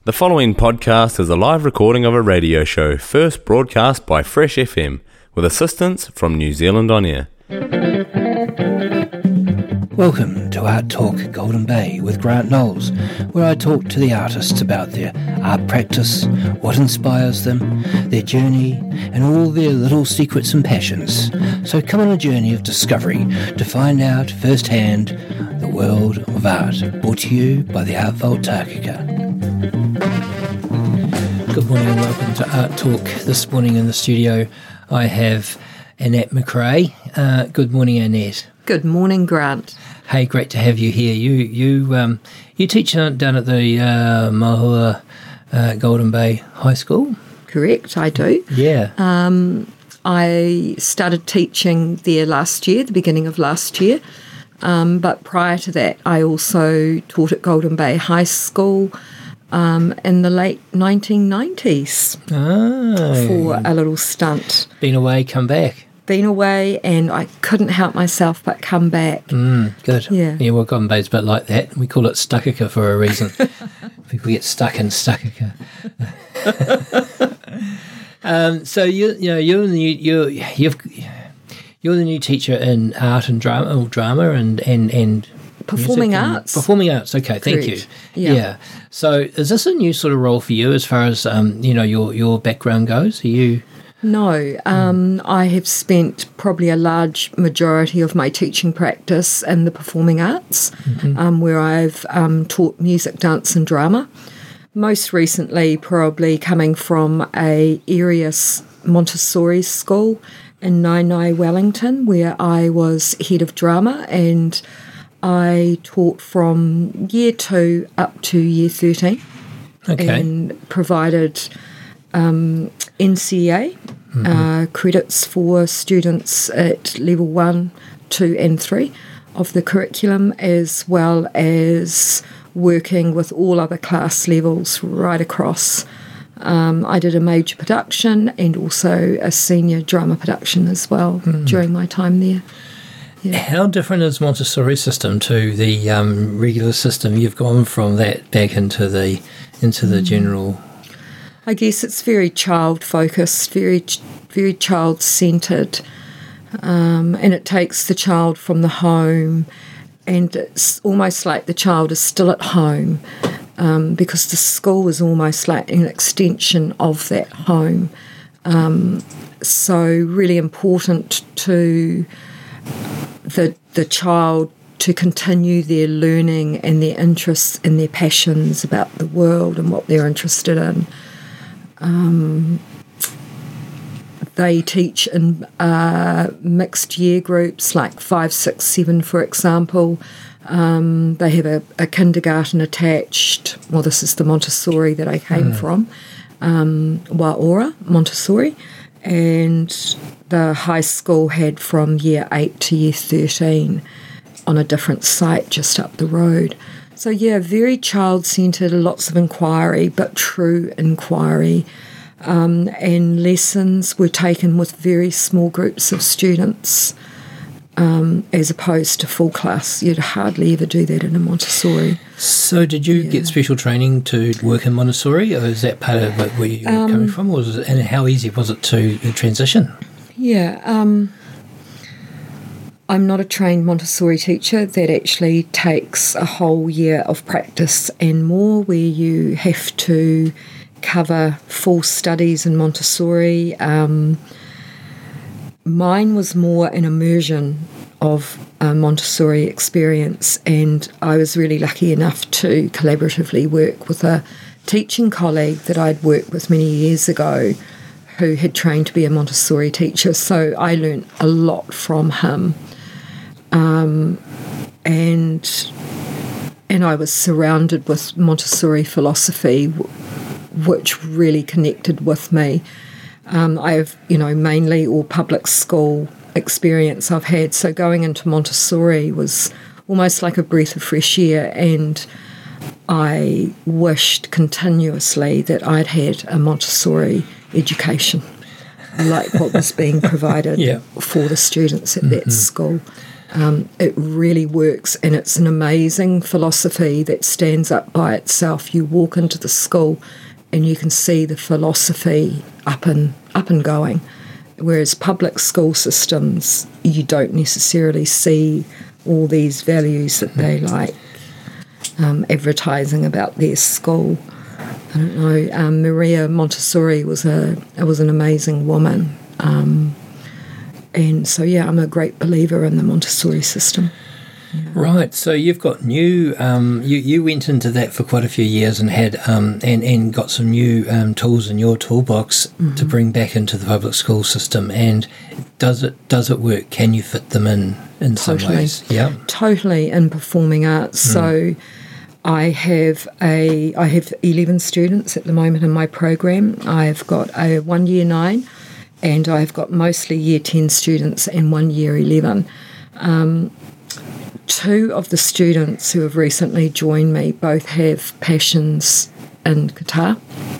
The following podcast is a live recording of a radio show first broadcast by Fresh FM with assistance from New Zealand On Air. Welcome to Art Talk Golden Bay with Grant Knowles, where I talk to the artists about their art practice, what inspires them, their journey, and all their little secrets and passions. So come on a journey of discovery to find out firsthand the world of art, brought to you by the Art Vault Takaka. Good morning and welcome to Art Talk. This morning in the studio I have Annette McRae. Good morning, Annette. Good morning, Grant. Hey, great to have you here. You teach down at the Mahua Golden Bay High School? Correct, I do. Yeah. I started teaching there last year, the beginning of last year. But prior to that, I also taught at Golden Bay High School in the late 1990s for a little stunt. Been away, come back. Been away, and I couldn't help myself but come back. Good. Yeah, well, Golden Bay's a bit like that. We call it Stuckaka for a reason. People get stuck in Stuckaka. So you're the new teacher in art and drama and performing arts. Performing arts. Okay, thank you. Yeah. So is this a new sort of role for you as far as your background goes? Are you? No, I have spent probably a large majority of my teaching practice in the performing arts, where I've taught music, dance and drama. Most recently, probably coming from a area Montessori school in Nainai, Wellington, where I was head of drama, and I taught from year 2 up to year 13, and provided NCEA credits for students at level 1, 2 and 3 of the curriculum, as well as working with all other class levels right across. I did a major production and also a senior drama production as well during my time there. Yeah. How different is Montessori system to the regular system? You've gone from that back into the general. I guess it's very child-focused, very child-centred, and it takes the child from the home, and it's almost like the child is still at home, because the school is almost like an extension of that home. So really important to the child to continue their learning and their interests and their passions about the world and what they're interested in. They teach in mixed year groups like 5, 6, 7, for example. They have a kindergarten attached. Well, this is the Montessori that I came from, Waora Montessori, and the high school had from year 8 to year 13 on a different site just up the road. So yeah, very child-centred, lots of inquiry, but true inquiry. And lessons were taken with very small groups of students, as opposed to full class. You'd hardly ever do that in a Montessori. So did you get special training to work in Montessori, or is that part of where you were coming from? And how easy was it to transition? Yeah, I'm not a trained Montessori teacher. That actually takes a whole year of practice and more, where you have to cover full studies in Montessori. Mine was more an immersion of a Montessori experience, and I was really lucky enough to collaboratively work with a teaching colleague that I'd worked with many years ago who had trained to be a Montessori teacher, so I learnt a lot from him. And I was surrounded with Montessori philosophy, which really connected with me. I have, mainly all public school experience I've had, so going into Montessori was almost like a breath of fresh air, and I wished continuously that I'd had a Montessori education like what was being provided for the students at that school. It really works, and it's an amazing philosophy that stands up by itself. You walk into the school and you can see the philosophy up and going, whereas public school systems, you don't necessarily see all these values that they like advertising about their school. I don't know. Maria Montessori was an amazing woman. And so, I'm a great believer in the Montessori system. Yeah. Right. So you've got new. You went into that for quite a few years and had and got some new tools in your toolbox to bring back into the public school system. And does it work? Can you fit them in some ways? Yeah. Totally. In performing arts. So I have 11 students at the moment in my program. I've got a 1 year 9. And I've got mostly Year 10 students and 1 year 11. 2 of the students who have recently joined me both have passions in guitar.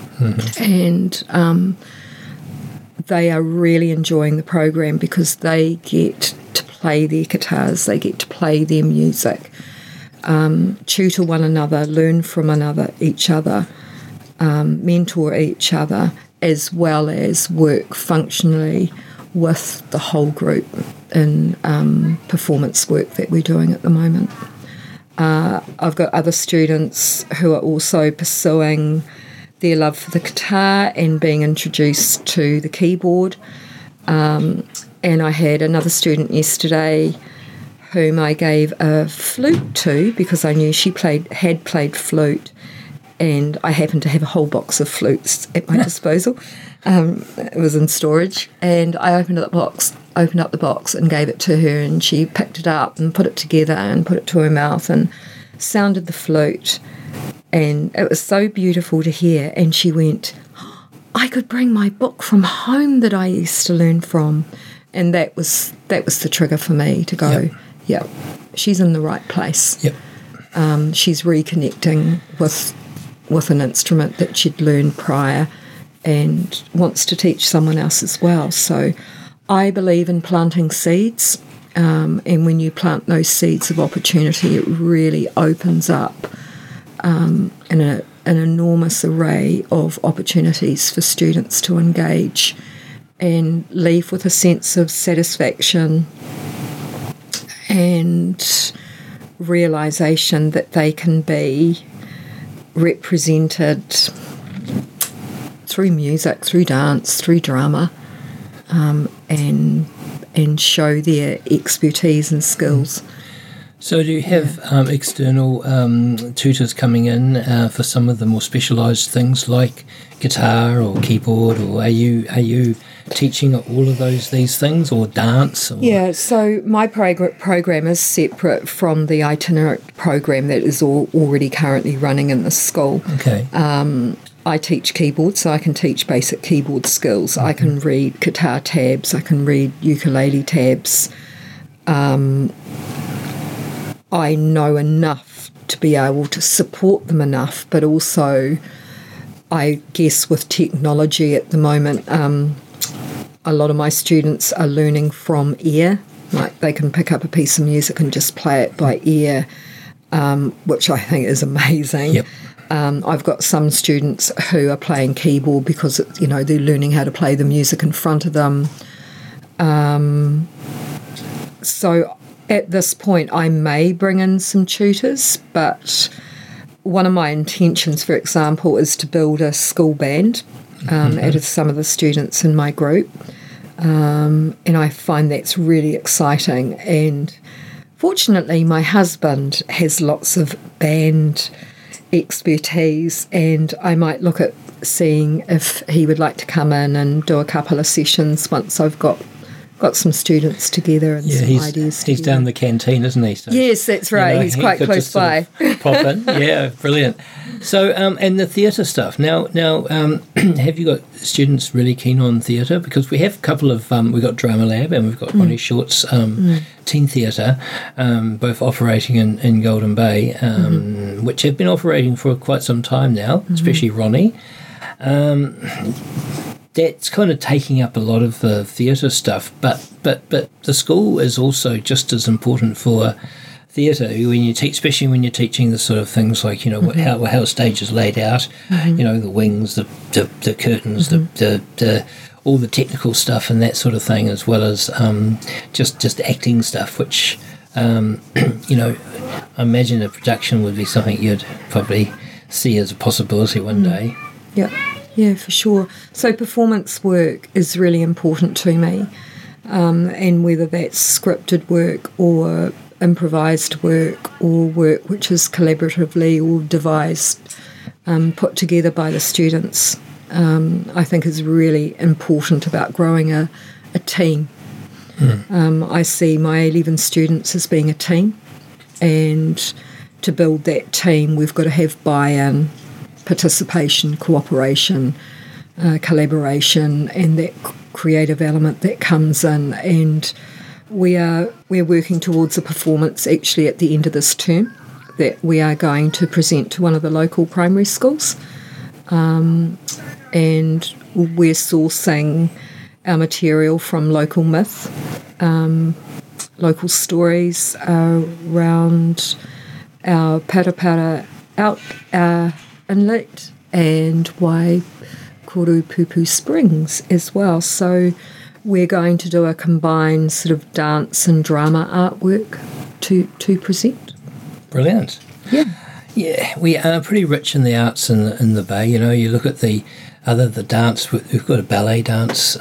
And they are really enjoying the program because they get to play their guitars, they get to play their music, tutor one another, learn from each other, mentor each other, as well as work functionally with the whole group in performance work that we're doing at the moment. I've got other students who are also pursuing their love for the guitar and being introduced to the keyboard. And I had another student yesterday whom I gave a flute to because I knew she had played flute. And I happened to have a whole box of flutes at my disposal. It was in storage, and I opened up the box and gave it to her, and she picked it up and put it together and put it to her mouth and sounded the flute, and it was so beautiful to hear. And she went, "I could bring my book from home that I used to learn from," and that was the trigger for me to go, "Yep, she's in the right place." Yep, she's reconnecting with an instrument that she'd learned prior and wants to teach someone else as well. So I believe in planting seeds, and when you plant those seeds of opportunity, it really opens up an enormous array of opportunities for students to engage and leave with a sense of satisfaction and realisation that they can be represented through music, through dance, through drama, and show their expertise and skills. So do you have external tutors coming in for some of the more specialised things like guitar or keyboard, or are you teaching all of these things, or dance? Or? Yeah, so my program is separate from the itinerant program that is already currently running in the school. Okay. I teach keyboard, so I can teach basic keyboard skills. I can read guitar tabs, I can read ukulele tabs. I know enough to be able to support them enough, but also, I guess with technology at the moment, a lot of my students are learning from ear. Like they can pick up a piece of music and just play it by ear, which I think is amazing. Yep. I've got some students who are playing keyboard because they're learning how to play the music in front of them. So at this point, I may bring in some tutors, but one of my intentions, for example, is to build a school band out of some of the students in my group. And I find that's really exciting. And fortunately, my husband has lots of band expertise, and I might look at seeing if he would like to come in and do a couple of sessions once I've got some students together and some ideas. He's down the canteen, isn't he? So, yes, that's right. He's quite close by. Pop in. Yeah, brilliant. So, and the theatre stuff. Now, have you got students really keen on theatre? Because we have a couple of, we've got Drama Lab and we've got Ronnie Short's Teen Theatre, both operating in Golden Bay, which have been operating for quite some time now, especially Ronnie. that's kind of taking up a lot of the theatre stuff. But the school is also just as important for theatre when you teach, especially when you're teaching the sort of things like, you know, how a stage is laid out, you know, the wings, the curtains, the all the technical stuff and that sort of thing, as well as just acting stuff, which you know, I imagine a production would be something you'd probably see as a possibility one day. Yeah, for sure. So performance work is really important to me, and whether that's scripted work or improvised work or work which is collaboratively or devised, put together by the students, I think is really important about growing a team. I see my 11 students as being a team, and to build that team we've got to have buy-in, participation, cooperation, collaboration, and that creative element that comes in. And we're working towards a performance actually at the end of this term that we are going to present to one of the local primary schools, and we're sourcing our material from local myth, local stories around our Parapara out Inlet and Waipupu Springs as well. So we're going to do a combined sort of dance and drama artwork to present. Brilliant. Yeah, we are pretty rich in the arts in the Bay. You know, you look at the dance. We've got a ballet dance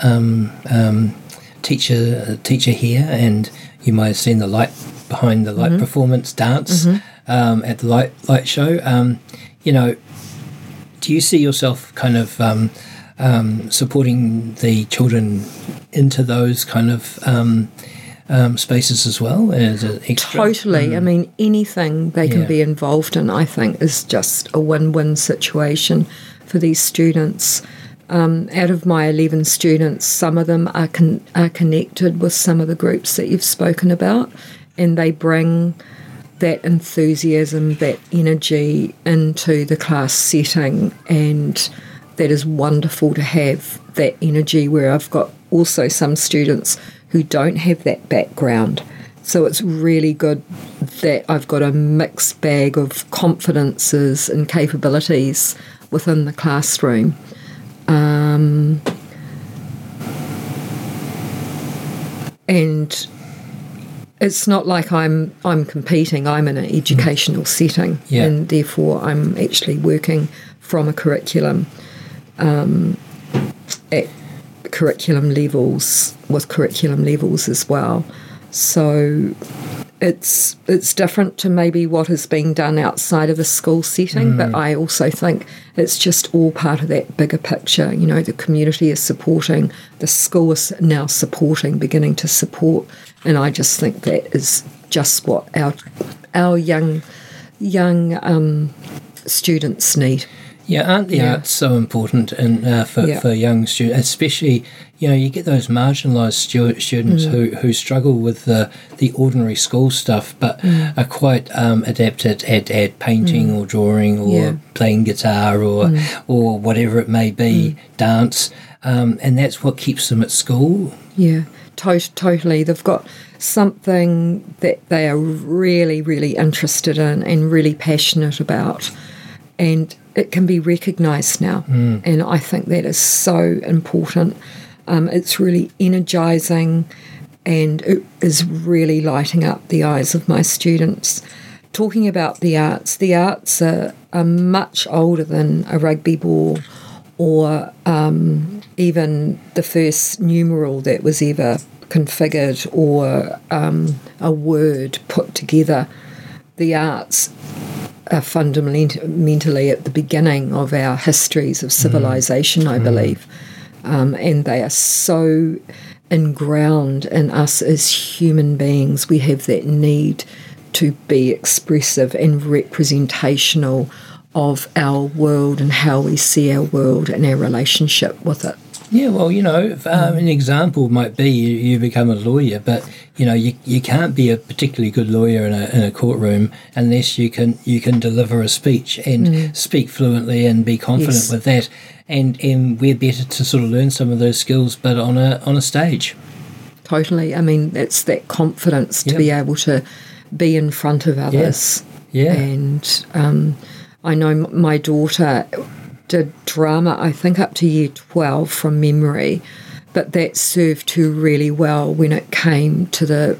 teacher here, and you might have seen the light behind the light performance dance at the light show. You know, do you see yourself kind of supporting the children into those kind of spaces as well as an extra? Totally. I mean, anything they can be involved in, I think, is just a win-win situation for these students. Out of my 11 students, some of them are connected with some of the groups that you've spoken about, and they bring that enthusiasm, that energy into the class setting, and that is wonderful to have that energy, where I've got also some students who don't have that background. So it's really good that I've got a mixed bag of confidences and capabilities within the classroom. And it's not like I'm competing. I'm in an educational setting, and therefore I'm actually working from a curriculum at curriculum levels, with curriculum levels as well. So it's different to maybe what is being done outside of a school setting, but I also think it's just all part of that bigger picture. You know, the community is supporting, the school is now supporting, beginning to support, and I just think that is just what our young students need. Yeah, aren't the arts so important for young students, especially, you know, you get those marginalised students who struggle with the ordinary school stuff, but are quite adept at painting or drawing or playing guitar or whatever it may be, dance, and that's what keeps them at school. Yeah, totally. They've got something that they are really, really interested in and really passionate about, and it can be recognised now, and I think that is so important. It's really energising, and it is really lighting up the eyes of my students. Talking about the arts are much older than a rugby ball or even the first numeral that was ever configured or a word put together. The arts are fundamentally at the beginning of our histories of civilization, I believe, and they are so inground in us as human beings. We have that need to be expressive and representational of our world and how we see our world and our relationship with it. Yeah, well, an example might be you become a lawyer, but you can't be a particularly good lawyer in a courtroom unless you can deliver a speech and speak fluently and be confident with that. And we're better to sort of learn some of those skills, but on a stage. Totally. I mean, it's that confidence to be able to be in front of others. Yeah. And I know my daughter did drama, I think up to year 12 from memory, but that served her really well when it came to the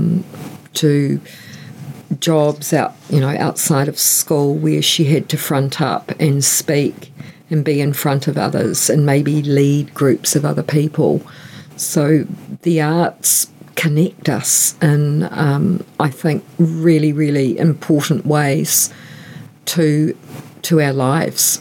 to jobs outside of school where she had to front up and speak and be in front of others and maybe lead groups of other people. So the arts connect us in, I think, really, really important ways to our lives.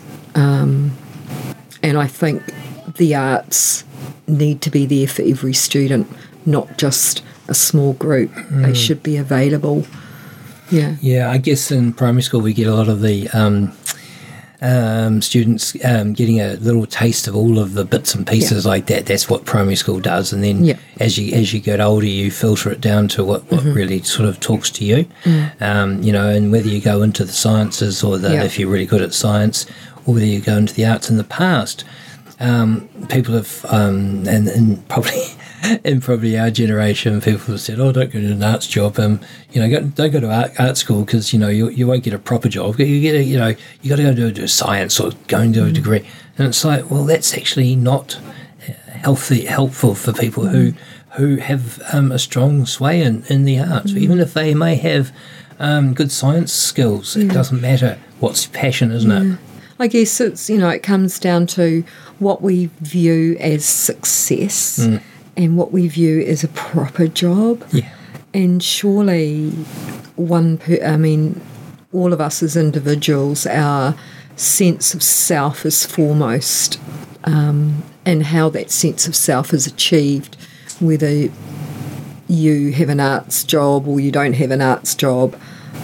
And I think the arts need to be there for every student, not just a small group. They should be available. Yeah. Yeah, I guess in primary school we get a lot of the students getting a little taste of all of the bits and pieces like that. That's what primary school does. And then as you get older, you filter it down to what really sort of talks to you. And whether you go into the sciences or if you're really good at science, or whether you go into the arts. In the past, people have, and probably in probably our generation, people have said, "Oh, don't go to an arts job. Don't go to art school because you won't get a proper job. You get you got to go do science or go and do a degree." And it's like, well, that's actually not helpful for people who have a strong sway in the arts, even if they may have good science skills. It doesn't matter what's passion, isn't it? I guess it's, it comes down to what we view as success and what we view as a proper job. Yeah. And surely all of us as individuals, our sense of self is foremost, and how that sense of self is achieved, whether you have an arts job or you don't have an arts job.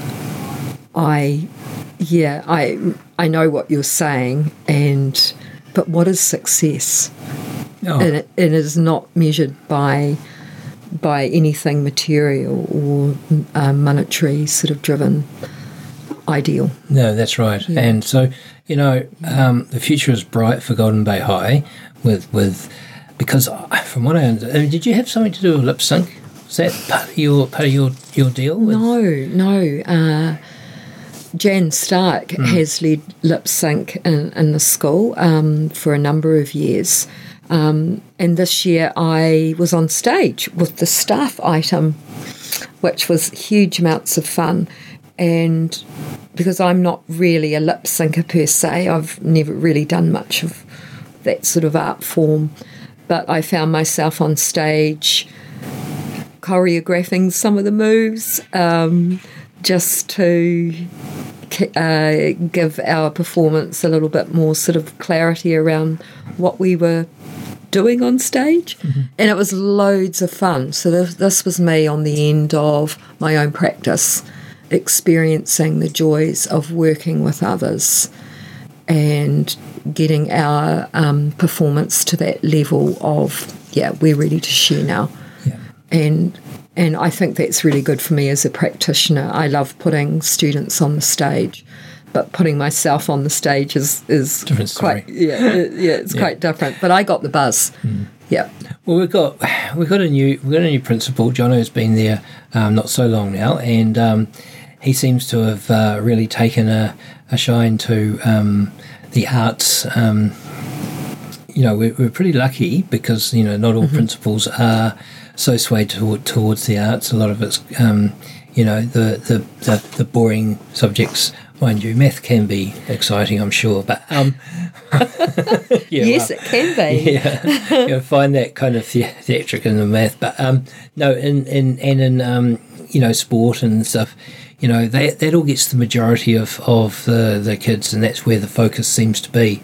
I know what you're saying, but what is success? Oh. And it is not measured by anything material or monetary sort of driven ideal. No, that's right. Yeah. And so, the future is bright for Golden Bay High with because from what I understand, did you have something to do with lip sync? Was that part of your deal? No. Jan Stark has led lip sync in the school for a number of years. And this year I was on stage with the staff item, which was huge amounts of fun. And because I'm not really a lip syncer per se, I've never really done much of that sort of art form. But I found myself on stage choreographing some of the moves just to give our performance a little bit more sort of clarity around what we were doing on stage. And it was loads of fun. So this was me on the end of my own practice, experiencing the joys of working with others and getting our performance to that level of, we're ready to share now. Yeah. And I think that's really good for me as a practitioner. I love putting students on the stage, but putting myself on the stage is different story. It's quite different. But I got the buzz. Yeah. Well, we've got a new principal. Jono's been there not so long now, and he seems to have really taken a shine to the arts. We're pretty lucky because not all principals are so swayed towards the arts. A lot of it's the boring subjects. Mind you, math can be exciting, I'm sure, but yes, it can be. Yeah, you'll find that kind of theatric in the math, but in sport and stuff, that all gets the majority of the kids, and that's where the focus seems to be.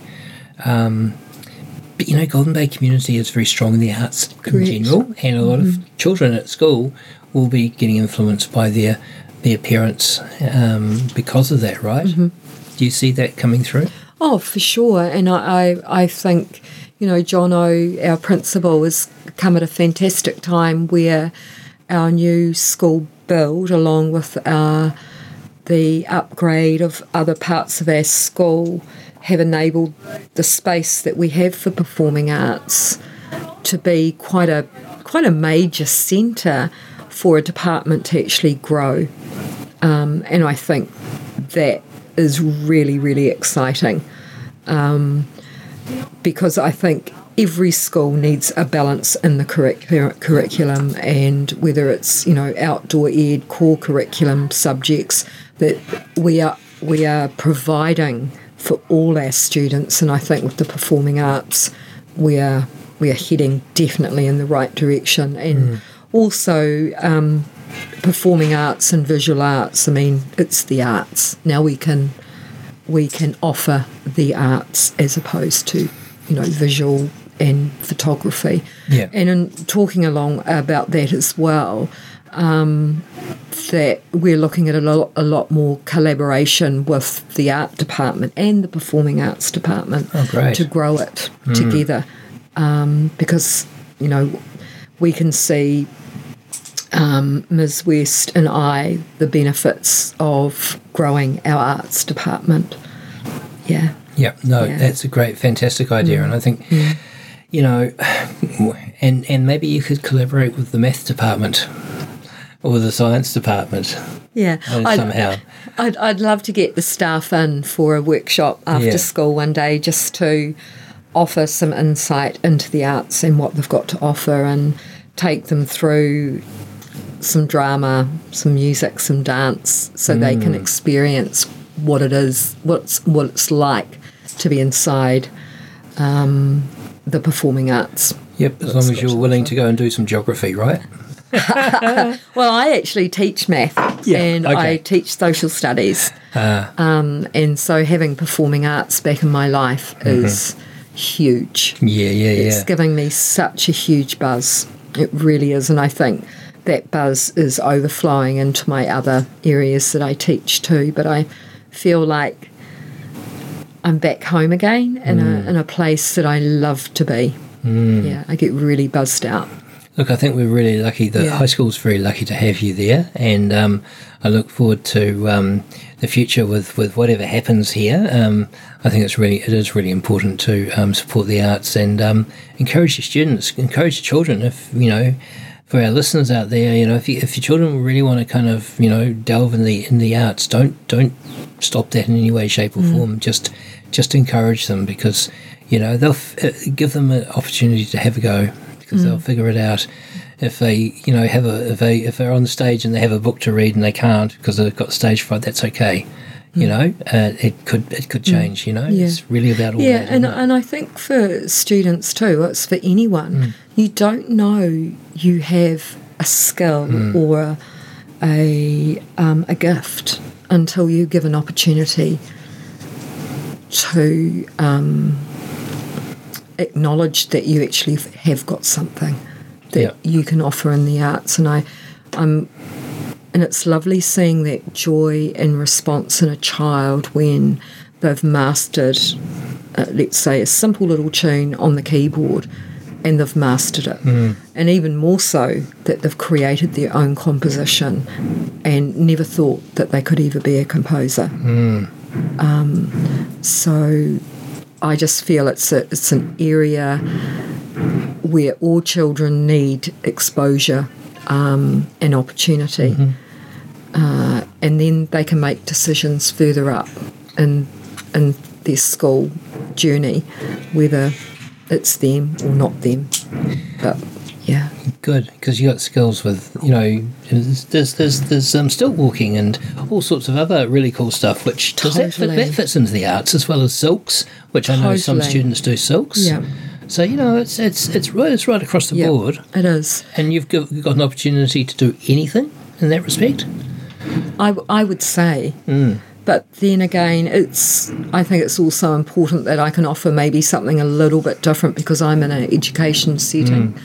But Golden Bay community is very strong in the arts in general, and a lot of children at school will be getting influenced by their parents because of that, right? Do you see that coming through? Oh, for sure. And I think, Jono, our principal, has come at a fantastic time where our new school build, along with the upgrade of other parts of our school, have enabled the space that we have for performing arts to be quite a major centre for a department to actually grow. And I think that is really, really exciting, because I think every school needs a balance in the curriculum, and whether it's outdoor ed, core curriculum subjects that we are providing for all our students. And I think with the performing arts, we are heading definitely in the right direction. And also performing arts and visual arts, I mean, it's the arts. Now we can offer the arts as opposed to visual and photography. Yeah. And in talking along about that as well, that we're looking at a lot more collaboration with the art department and the performing arts department to grow it together, because we can see Ms. West and I the benefits of growing our arts department. That's a great, fantastic idea. And I think and maybe you could collaborate with the math department or the science department. Somehow. I'd love to get the staff in for a workshop after school one day, just to offer some insight into the arts and what they've got to offer, and take them through some drama, some music, some dance, so they can experience what it is, what it's like to be inside the performing arts. Yep, as long as you're willing to go and do some geography, right? Well, I actually teach math, I teach social studies, and so having performing arts back in my life is huge. It's giving me such a huge buzz. It really is, and I think that buzz is overflowing into my other areas that I teach too. But I feel like I'm back home again in a place that I love to be. Yeah, I get really buzzed out. Look, I think we're really lucky. The high school's very lucky to have you there, and I look forward to the future with whatever happens here. I think it is really important to support the arts and encourage your students, encourage your children. If for our listeners out there, if your children really want to kind of delve in the arts, don't stop that in any way, shape, or form. Just encourage them, because they'll give them an opportunity to have a go, because they'll figure it out. If they if they're on the stage and they have a book to read and they can't because they've got stage fright, that's okay. It could change. It's really about all that. And I think for students too, it's for anyone. You don't know you have a skill or a gift until you give an opportunity to acknowledge that you actually have got something that you can offer in the arts. And it's lovely seeing that joy and response in a child when they've mastered, let's say, a simple little tune on the keyboard, and they've mastered it. And even more so, that they've created their own composition and never thought that they could ever be a composer. So I just feel it's an area where all children need exposure and opportunity. And then they can make decisions further up in their school journey, whether it's them or not them. But yeah, good, because you got skills with there's stilt walking and all sorts of other really cool stuff. Which that fits into the arts, as well as silks, which I know some students do silks. Yeah. So it's right across the board. It is, and you've got an opportunity to do anything in that respect. I would say. But then again, I think it's also important that I can offer maybe something a little bit different, because I'm in an education setting.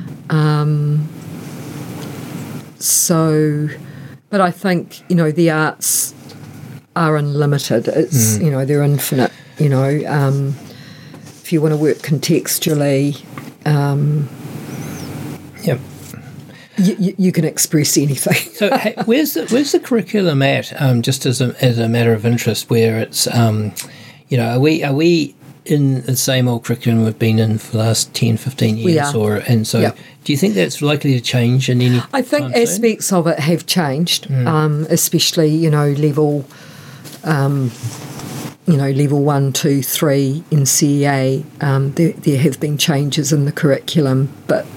But I think, the arts are unlimited. It's, they're infinite, if you want to work contextually, Yep. you can express anything. So hey, where's the curriculum at? Just as a matter of interest, where it's are we in the same old curriculum we've been in for the last 10, 15 years? We are. Do you think that's likely to change in any I think time aspects of it have changed, especially, level, level 1, 2, 3 in CEA. There have been changes in the curriculum, but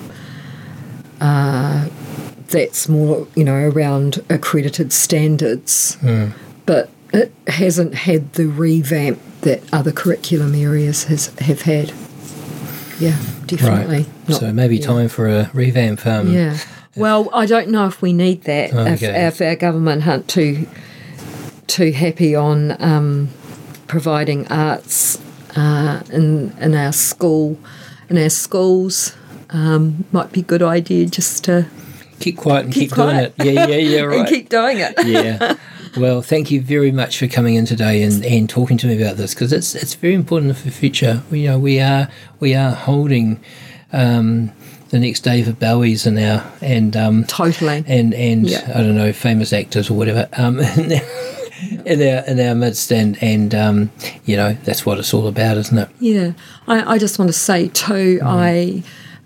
that's more, around accredited standards. But it hasn't had the revamp that other curriculum areas have had. Yeah, definitely. Right. So maybe time for a revamp. Yeah. Well, I don't know if we need that. If our government aren't too happy on providing arts in our schools, might be a good idea just to keep quiet and keep doing it. Yeah, right. And keep doing it. Yeah. Well, thank you very much for coming in today and talking to me about this, because it's very important for the future. We are holding the next David Bowies in our totally and I don't know, famous actors or whatever in our midst, and that's what it's all about, isn't it? Yeah. I just want to say too, I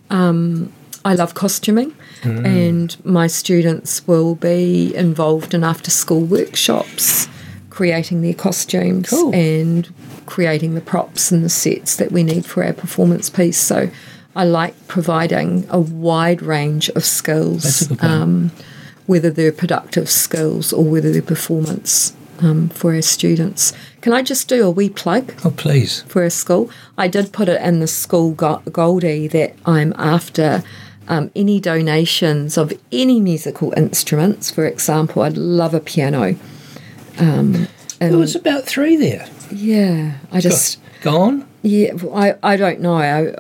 love costuming. And my students will be involved in after-school workshops, creating their costumes and creating the props and the sets that we need for our performance piece. So I like providing a wide range of skills, That's a good point. Whether they're productive skills or whether they're performance for our students. Can I just do a wee plug? Oh, please. For our school? I did put it in the school Goldie that I'm after any donations of any musical instruments. For example, I'd love a piano. There was about 3 there. Yeah, I just gone. Yeah, I don't know.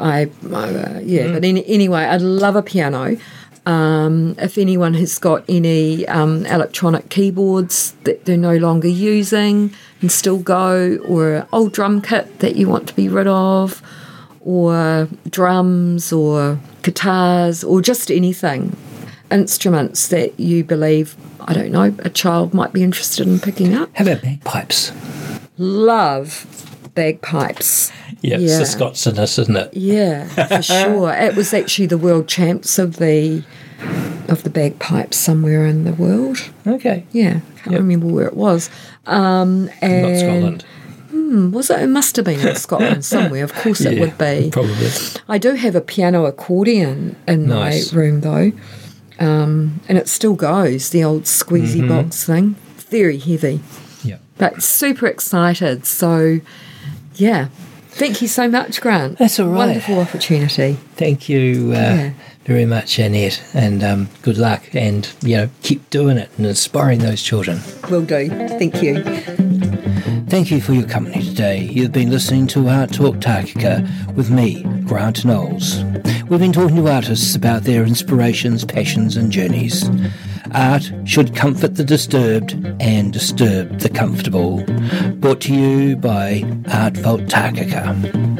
But anyway, I'd love a piano. If anyone has got any electronic keyboards that they're no longer using and still go, or an old drum kit that you want to be rid of, or drums or guitars or just anything, instruments that you believe, I don't know, a child might be interested in picking up. How about bagpipes? Love bagpipes. Yeah, it's the Scots in us, isn't it? Yeah, for sure. It was actually the world champs of the bagpipes somewhere in the world. Okay. Yeah, can't remember where it was. Not Scotland. Was it? It must have been in Scotland somewhere. Of course it would be. Probably. I do have a piano accordion in my room though, and it still goes, the old squeezy box thing. Very heavy. Yeah. But super excited. So, yeah. Thank you so much, Grant. That's all right. Wonderful opportunity. Thank you very much, Annette, and good luck, and keep doing it and inspiring those children. Will do. Thank you. Thank you for your company today. You've been listening to Art Talk Takaka with me, Grant Knowles. We've been talking to artists about their inspirations, passions and journeys. Art should comfort the disturbed and disturb the comfortable. Brought to you by Art Talk Takaka.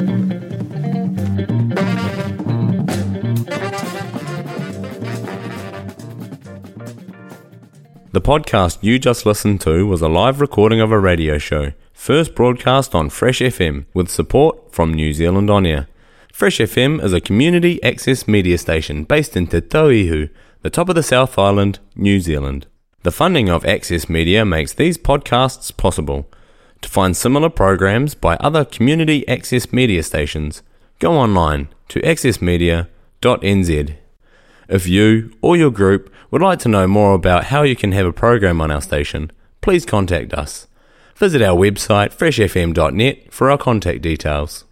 The podcast you just listened to was a live recording of a radio show, first broadcast on Fresh FM with support from New Zealand On Air. Fresh FM is a community access media station based in Te Tauihu, the top of the South Island, New Zealand. The funding of Access Media makes these podcasts possible. To find similar programs by other community access media stations, go online to accessmedia.nz. If you or your group would like to know more about how you can have a program on our station, please contact us. Visit our website freshfm.net for our contact details.